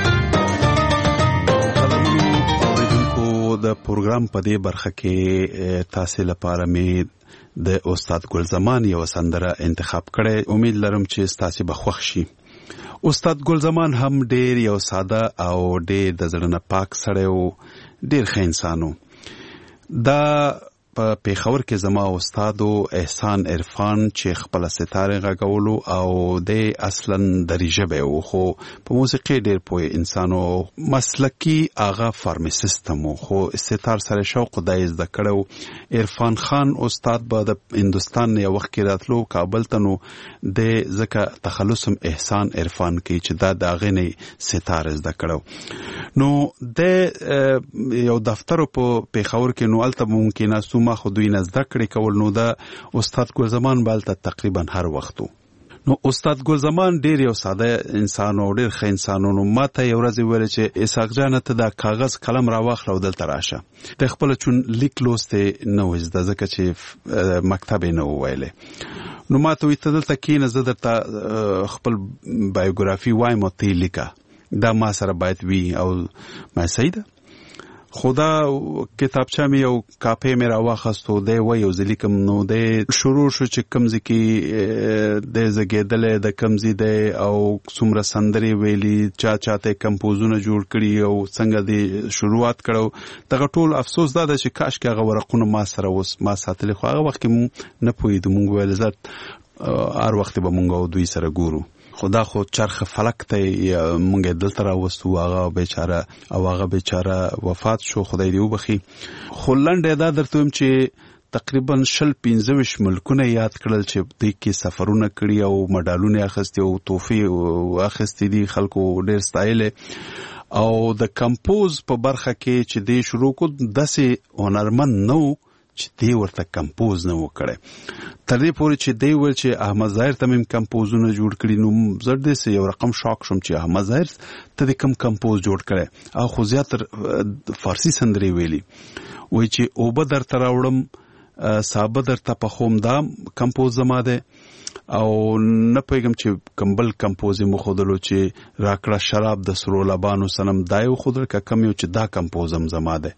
د پروګرام په دې برخه کې تاسو لپاره مې د استاد ګل زمان یو سندره انتخاب کړې امید لرم چې تاسو به خوښ شي استاد ګل زمان هم ډېر یو ساده او ډېر د زړه نه پاک سړی و ډېر ښه انسان و دا په پیښور کې زما استادو احسان عرفان چې خپل ستاره غږولو او د اصلا دریجه و خو په موسیقي ډېر پوه انسان او مسلکی آغا فارماسیست مو خو ستار سره شوق دای زده کړو عرفان خان استاد به د هندستان یو وخت کې راتلو کابل ته نو د زکه تخلصم احسان عرفان کې چې دا د غنی ستاره زده کړو نو د یو دفتر په پیښور کې نو الته ممکنه ما خو دوی نه زده کړې کول نو دا استاد ګل زمان بالته تقریبا هر وختو نو استاد ګل زمان ډیر یو ساده انسان او ډیر ښه انسان نو ماته یو ورځ ویل چې اسحاق جان ته دا کاغذ قلم راواخلو دلته راشه ته خپل چون لیک لوسته نه وځه ځکه چې مکتب نه ویلې نو ماته وی ته دلته کې نه زه درته خپل بایوګرافي وایم او ته لیکه دا ما سره باید وی او ما سیده خدا کتابچه می یو کاپی می راواخستو دی و یو ځلیکم نو دی شروع شو چې کمزې کې د زګېدلې د کمزې دی او څومره سندرې ویلي چا چاته کمپوزونه جوړ کړي او څنګه دی شروعات کړو دغه ټول افسوس دا ده چې کاش کې هغه ورقونه ما سره اوس ما ساتلې خو هغه وخت کې نه پوهېدو مونږ ویل زه هر وخت به مونږ او دوی سره ګورو خدا خو چرخ فلک ته مونږ دلته راوستو هغه بیچاره او هغه بیچاره وفات شو خدای دې وبخي خو لنډه دا درته وایم چې تقریبا شل پنځه ملکونه یاد کړل چې دوی کې سفرونه کړي او مډالونه اخیستي او تحفې اخیستي دي خلکو ډېر ستایلې او د کمپوز په برخه کې چې دی شروع کو داسې هنرمند نه و چې دی ورته کمپوز نه وکړي تر دې پورې چې دی ویل چې احمد ظاهر ته مې کمپوزونه جوړ کړي نو زه داسې یو رقم شاک شوم چې احمد ظاهر ته د کم کمپوز جوړ کړی او خو زیاتر فارسي سندرې ویلي وایي چې اوبه درته راوړم سابه درته پخوم دا کمپوز زما دی او نه پوهېږم چې کمبل کمپوز یې مښودلو چې راکړه شراب د سرو لبانو صنم دا یې وښودل که کم یو چې دا کمپوز هم زما دی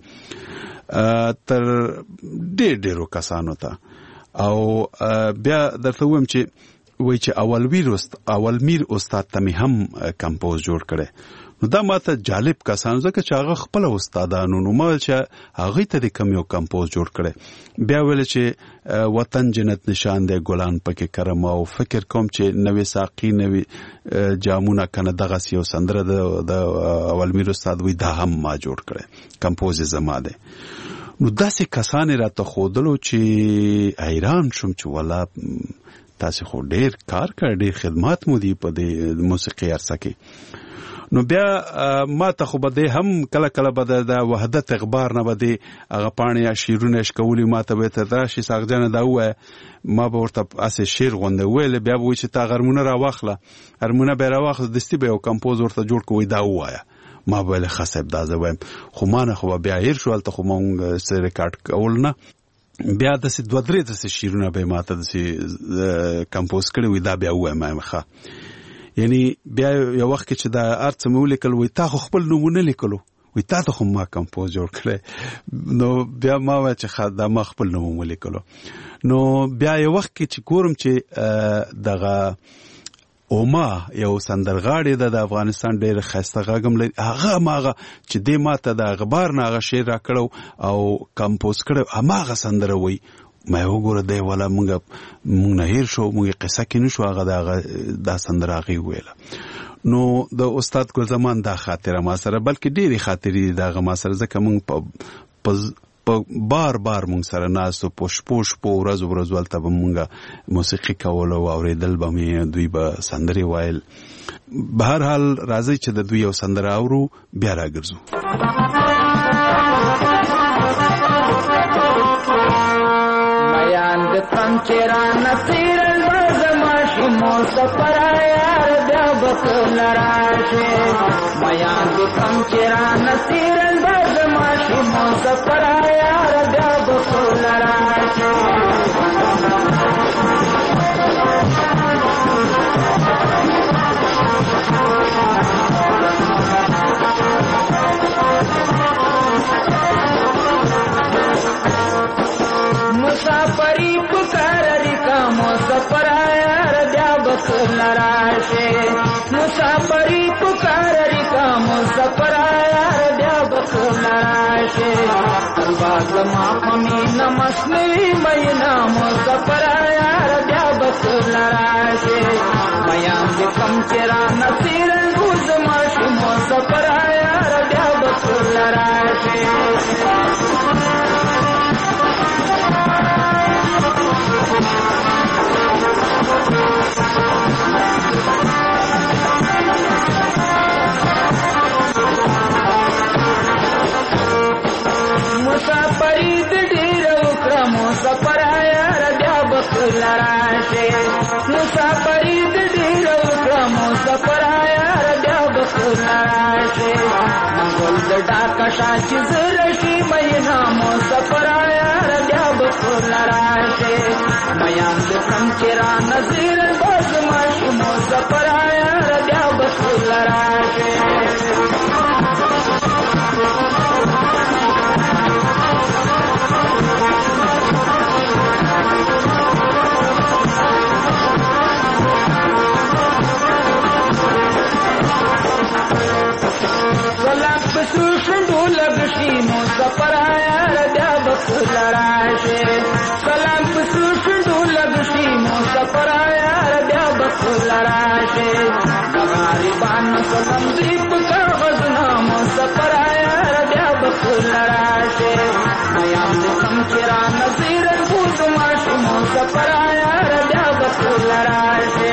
تر ډېر ډېرو کسانو ته او بیا درته وایم چې وایي چې اولویر اولمیر استاد ته مې هم کمپوز جوړ کړی نو دا ماته جالب کسان ځکه چې هغه خپل استادانو نو ما چې هغه ته د کم یو کمپوز جوړ کړي بیا ویل چې وطن جنت نشان دی ګلان پکې کرم او فکر کوم چې نوې ساقي نوې جامونه کنه دغه یو سندره د اولمیر استاد وی دا هم ما جوړ کړي کمپوز زما دی نو داسې کسان راته خودلو چې حیران شوم چې ولا تاسو خو ډیر کار کړ ډیر خدمات مو دی په دې موسیقي عرصه کې نو بیا ما ته خو بده هم کله کله بده د وحدت اخبار نه بده هغه پاڼې یا شیرونه شکولي ما ته به ته راشي ساغ جان دا وای ما به ورته اسه شیر غونډه ویل بیا وای چې تا غرمونه را واخله غرمونه به را واخله دستی به یو کمپوز ورته جوړ کوی دا وای ما به خصب دا زویم خو ما نه خو بیا هیر شو ته خو مونږ سره ریکارډ کول نه بیا د سې دوه درې د سې شیرونه به ما ته د سې کمپوز کړی وای دا بیا وای ما مخه یعنی بیا یو وخت چې دا ارڅ مو لیکل وای تا خو خپل نمونه لیکلو وای تا ته خو ما کمپوز جوړ کړی نو بیا ما وای چې دا ما خپل نمونه لیکلو نو بیا یو وخت چې ګورم چې دغه اوما یو سندرغاړی د افغانستان ډېر ښایسته غږم لري هغه ماغه چې دې ماته د اخبار نه هغه شعر راکړو او کمپوز کړو هماغه سندره وای ما وګوره دی ولا مونږ مونږ نه هیر شو مونږ قصه کې نشو هغه د دا سندره غي ویله نو د استاد ګل زمان دا خاطره ما سره بلکې ډېری خاطرې دا ما سره ځکه مونږ په بار بار مونږ سره ناستو پوش پوش په ورځ ورځ ولته به مونږ موسیقي کول او اورېدل به مې دوی به سندرې وایل به هر حال راځي چې د دوی یو سندره اورو بیا راګرځو میان د تم چیرا نصیر البزماشی مو سفر یار بیا بکل راشه میان د تم چیرا نصیر البزماشی مو سفر یار بیا بکل راشه مسافری پکار ریکا مسافر یار بیا بکل راشه مسافری پکار ریکا مسافر یار بیا بکل راشه الباز ما خمی نمسنی مینا مسافر یار بیا بکل راشه میان دی کم چرا نصیر البوز ماشی مسافر یار بیا بکل راشه مسافری د ډیر وکړه مسافر یار بیا بکل لراشه مسافری د ډیر وکړه مسافر یار بیا بخور لراشه منګل د ډاکا شاچ زرشي مینا مسافر یار بیا بخور لراشه میان د کم چرا نظیر باز ماش مسافر یار بیا بخور لراشه سلام پسو شندو لگشی مسافر یار بیا بخور لراشه سلام پسو شندو لگشی مسافر یار بیا بخور لراشه غریبان سلام دیپ کاغذ نام مسافر یار بیا بخور لراشه میام کم چرا نظیر بود ماش مسافر یار بیا بخور لراشه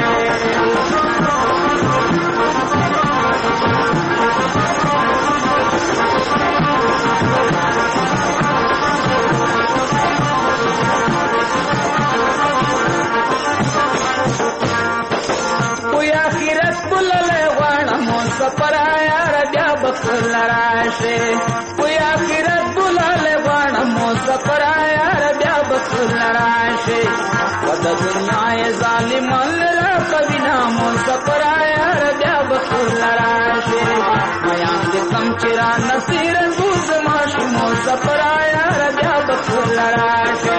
مسافر یار بیا بخور لراشه وی آخرت بلاله غواړم مسافر یار بیا بخور لراشه و د دنیا ظالمان لرا کوینا مسافر یار بیا بخور لراشه میان د کم چرا نصیر روز ماش مسافر یار بیا بخور لراشه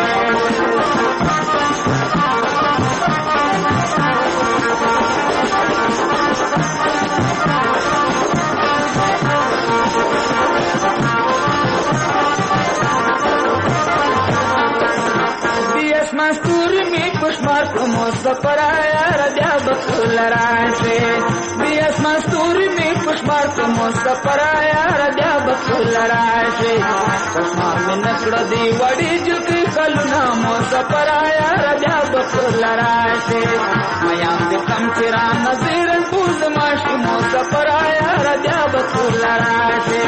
مستور می پشمار کو مسافر یار بیا بخور لراشه بیاس مستور می پشمار کو مسافر یار بیا بخور لراشه پشمار می نکړه دی وړي جګ کلنا مسافر یار بیا بخور لراشه میام د کم چرا نظیر پوز ماش مسافر یار بیا بخور لراشه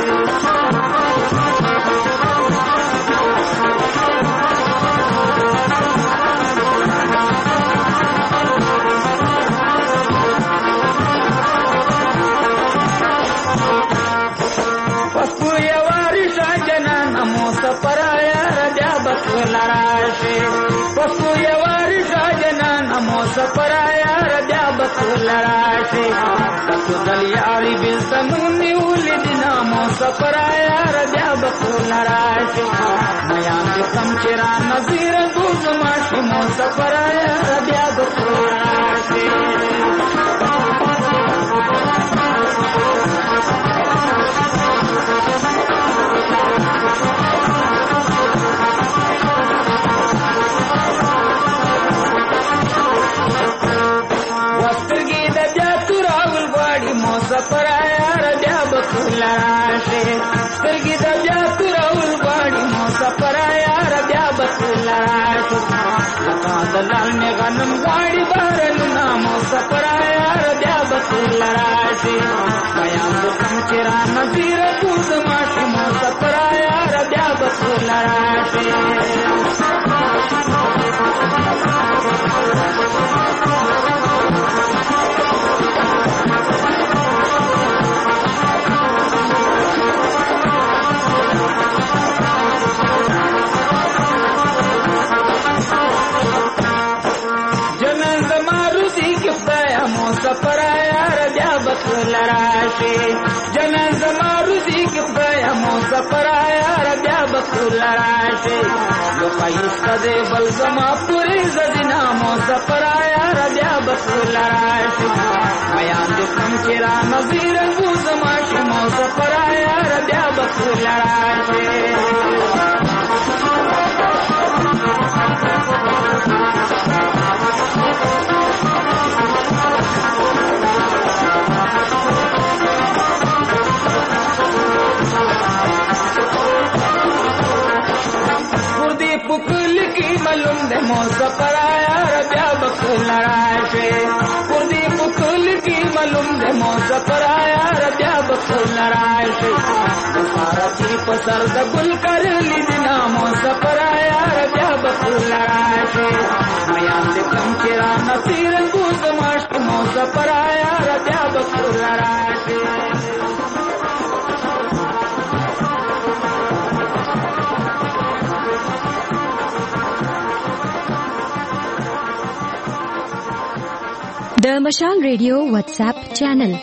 مسافر یار بیا بخور لراشه پسو یواری شاجنان مسافر یار بیا بخور لراشه پسو دل یاری بلتنونی ولیدنا مسافر یار بیا بخور لراشه میان د کم چرا نظیر دوز ماشی مسافر یار بیا بخور لراشه مسافر یار بیا بخور لراشه سترګې د بیا تورول غواړي مسافر یار بیا بخور لراشه لکه د لال مې غنم غواړي بارنونه مسافر یار بیا بخور لراشه میان د کم چرا نظیر پوز ماشي مسافر یار بیا بخور لراشه مسافر یار بیا بخور لراشه جنان زما روزي کې خدای مسافر یار بیا بخور لراشه یو خایسته دی بل زما پوری زدنا مسافر یار بیا بخور لراشه میان دې کم چرا نظیر وو زما شي مسافر یار بیا بخور لراشه پکل کی معلوم دے مسافر یار بیا بخور لراشه پردی پکل کی معلوم دې مو سفر آیا بیا بخل راشي سارتی په سر د ګل کړلې د نامو سفر آیا بیا بخل راشي میا دې کم چې را نصیر ګوز ماش مو سفر آیا بیا بخل راشي د مشال ریډیو واتس اپ چینل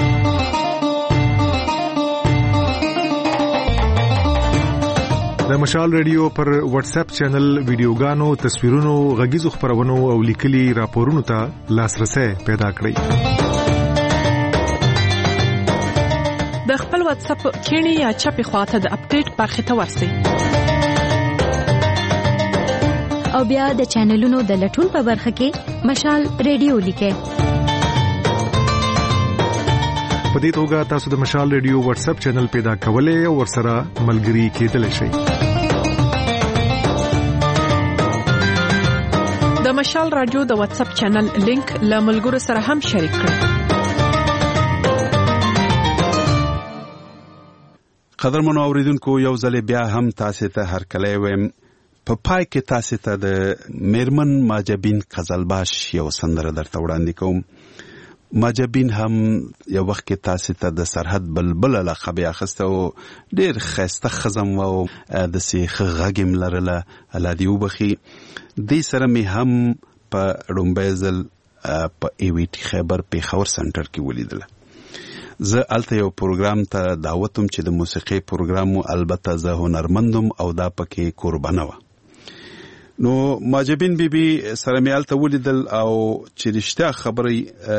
د مشال ریډیو پر واتس اپ چینل ویډیوګانو تصویرونو غږیزو خبرونو او لیکلي راپورونو ته لاسرسي پیدا کړئ د خپل واتس اپ کینی یا چپی خواته د اپډیټ برخه ته ورسئ او بیا د چینلونو د لټون په برخه کې مشال ریډیو لیکه په دې توګه تاسو د مشال ریډیو واتس اپ چینل پیدا کولای او ورسره ملګري کېدلی شئ د مشال رادیو د واتس اپ چینل لینک له ملګرو سره هم شریک کړئ قدرمنو اوریدونکو یو ځل بیا هم تاسو ته هر کله ویم په پای کې تاسو ته د میرمن ماجبین قزلباش یو سندره درته وړاندې کوم ماجبین هم یو وخت کې تاسو ته د سرحد بلبل لقب اخیسته او ډیر خسته خزم او د سیخ غږم لرله الادی وبخي د سره می هم په رومبېزل په ای وی ټی خیبر پیښور سنټر کې ولیدله زه الته یو پروګرام ته دعوتم چې د موسیقي پروګرامو البته زه هنرمندم او دا پکې قربانه و نو ماجبین بی بی سره می الته ولیدل او چې رښتیا خبرې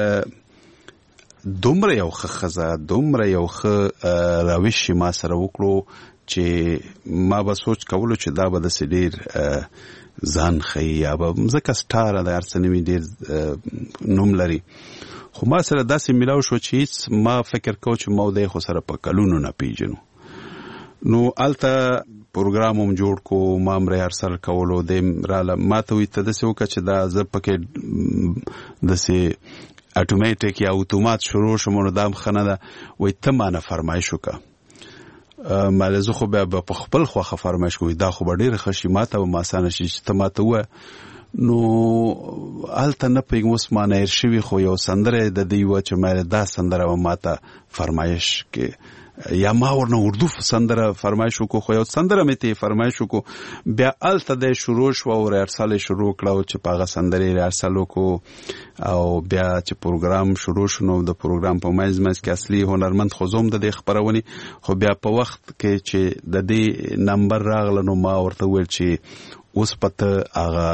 دومره یو خزه دومره یو خ راويش ما سره وکړو چې ما به سوچ کولو چې دا به د سډیر ځان خي یا به مزکه سټار د ارسنوي ډیر نوم لري خو ما سره داسې ملاو شو چې ما فکر کو چې موده خو سره په کلونو نه پیژنو نو الته پروګرام هم جوړ کو ما مر ارسل کولو د راله ماته وي ته د څه وکړه چې دا ز پکې د سي اتوماتیک یا اتومات شروع شوم نو دام خنه ده وای ته ما نه فرمایش وکړه مله زه خو به په خپل خوخه فرمایش کوي دا خو ډیره خشي ماته و ما سانه شي ته ماته و نو الته نه پیګ مسمانه ارشوي خو یو سندره د دی و چې مله دا سندره و ماته فرمایش کې یا ما ورنه اردو سندره فرمایش وکړو خو یو سندره مې ته فرمایش وکړو بیا الته د شروع شو او ارسال شروع کړو چې پاغه سندره ارسال وکړو او بیا چې پروګرام شروع شنو د پروګرام په مېز مېز کې اصلي هنرمند خوزوم د خبرونی خو بیا په وخت کې چې د دې نمبر راغله نو ما ورته ویل چې اوس پته هغه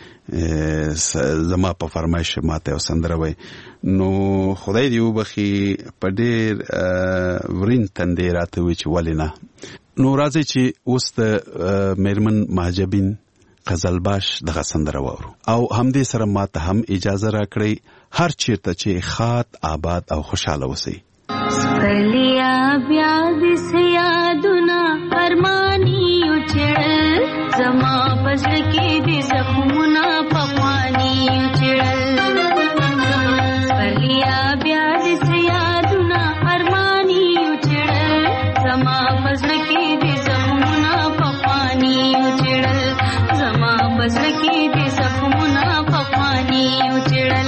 زما په فرمایش ماته او سندره وای نو خدای دی وبخي په ډیر ورین تندې راته وی چې ولینا نو راځي چې اوس د میرمن ماجبین قزلباش دغه سندره وورو او همدې سره ماته هم اجازه راکړي هر چیرته چې خاط آباد او خوشاله وسی سپلیا بیا دس یادونه ارمانی اچړل زما پزړ کې دې زخمونه پخوانی اچړل سپلیا بیا دس یادونه ارمانی اچړل زما پزړ کې دې زخمونه پخوانی اچړل زما پزړ کې دې زخمونه پخوانی اچړل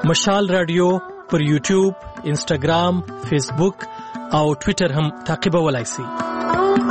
مشال رادیو پر یوټیوب، انسټاګرام، فیسبوک او ټوئیټر هم تعقیبولای شئ.